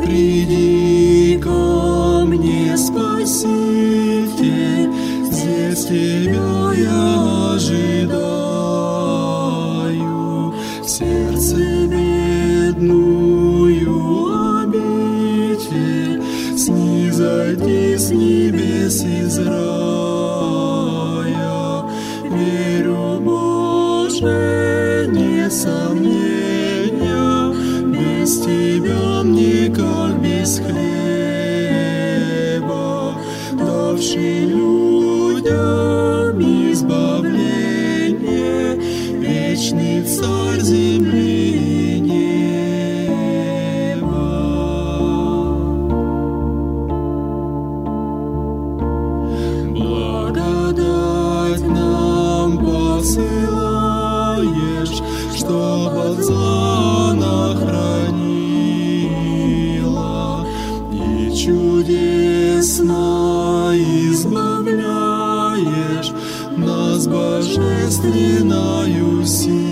приди ко мне, Спаситель, здесь Тебя я ожидаю. В сердце бедную обитель снизойди с небес из рая. Верю, Боже, не сомнения, без Тебя мне как без хлеба, давший людям избавление, вечный Царь земли и неба. Благодать нам посылаешь, чтоб от зла нахранила, и чудесно избавляешь нас божественною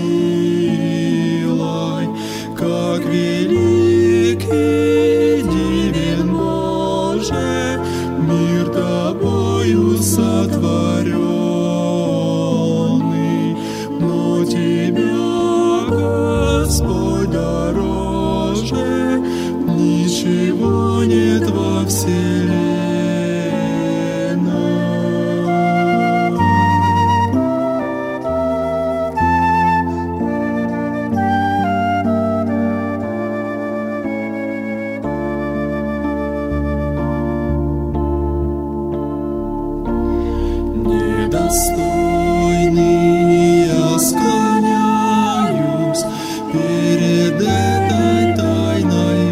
силой, как велик и дивен, Боже, мир Тобою сотворенный, но Тебя, Господь, дороже ничего нет во вселенной. Недостойный я склоняюсь перед этой тайной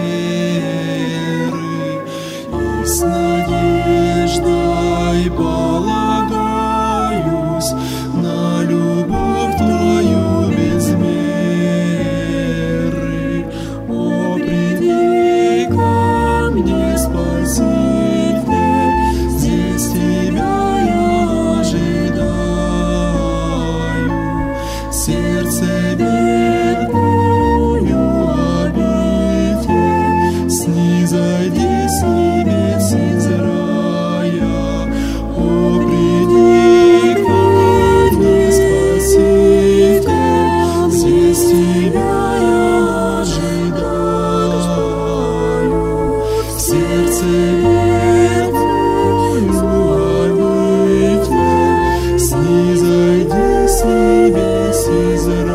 веры, и с надеждой полагаюсь на любовь Твою без меры. О, приди ко мне, Спаситель, здесь Тебя сердце бедную обитель снизойди с небес из рая. О, приди ко мне, Спаситель, здесь Тебя я ожидаю. Сердце бедную обитель снизойди с небес из рая.